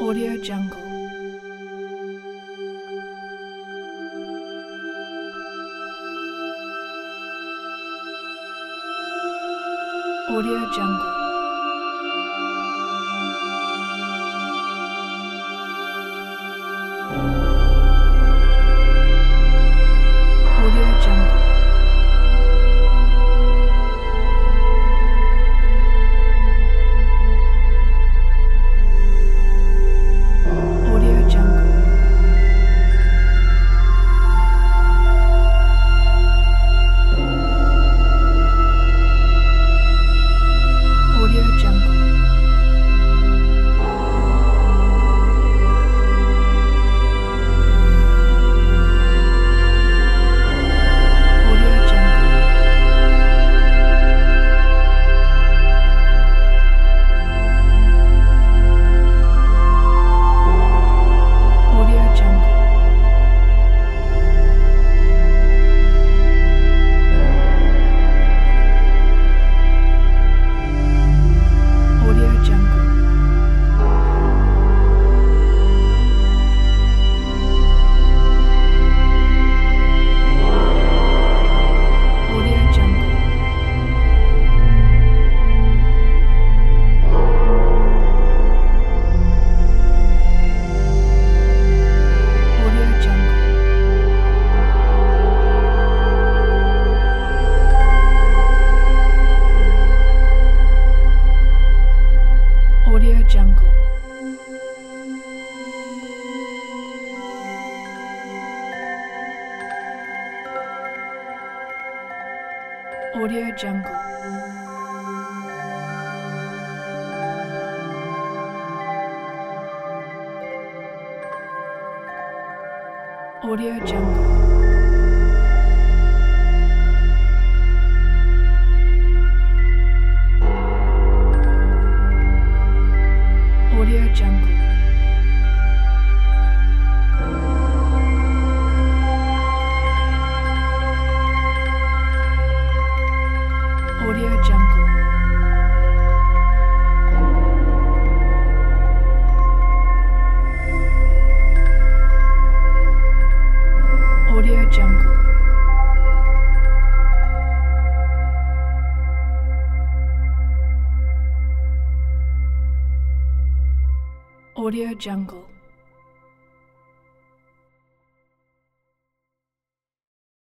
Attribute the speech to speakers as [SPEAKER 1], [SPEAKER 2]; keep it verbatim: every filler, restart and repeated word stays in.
[SPEAKER 1] Audio Jungle. Audio Jungle. Audio Jungle. Audio Jungle. Audio Jungle. Audio Jungle. Audio Jungle. Audio Jungle. Audio Jungle. Audio Jungle. Audio Jungle. Audio Jungle. Audio Jungle. Audio Jungle. Audio Jungle. Audio Jungle. Audio Jungle.